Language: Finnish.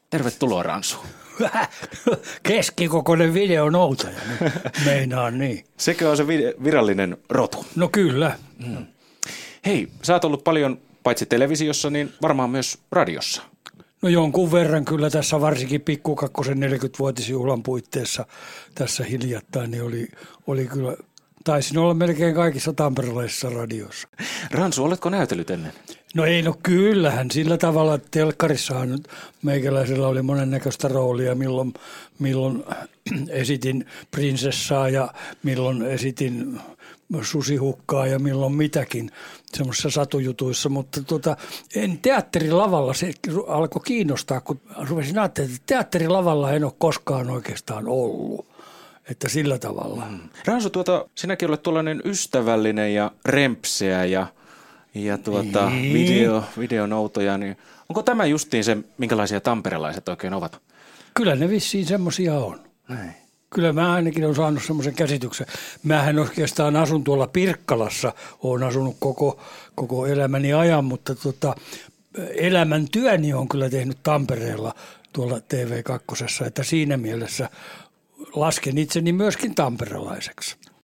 Tervetuloa Ransu. Keskikokoinen videonoutaja, meinaan niin. Sekö on se virallinen rotu? No kyllä. Hei, sä oot ollut paljon paitsi televisiossa, niin varmaan myös radiossa. No jonkun verran kyllä tässä varsinkin Pikku Kakkosen 40-vuotisjuhlan puitteissa tässä hiljattain, niin oli kyllä, taisin olla melkein kaikissa tamperelaisissa radioissa. Ransu, oletko näytellyt ennen? No ei, no kyllähän sillä tavalla, että telkkarissahan nyt meikäläisellä oli monennäköistä roolia, milloin esitin prinsessaa ja milloin esitin susihukkaa ja milloin mitäkin semmoisissa satujutuissa, mutta en teatterilavalla, se alkoi kiinnostaa, kun rupesin ajattelemaan, että teatterilavalla en ole koskaan oikeastaan ollut, että sillä tavalla. Ransu, sinäkin olet tuollainen ystävällinen ja rempseä ja videonoutoja, niin onko tämä justiin se, minkälaisia tamperelaiset oikein ovat? Kyllä ne vissiin semmoisia on. Näin. Kyllä mä ainakin olen saanut semmoisen käsityksen. Mähän oikeastaan asun tuolla Pirkkalassa, olen asunut koko elämäni ajan, mutta elämäntyöni on kyllä tehnyt Tampereella tuolla TV2, että siinä mielessä lasken itseni myöskin tamperelaiseksi.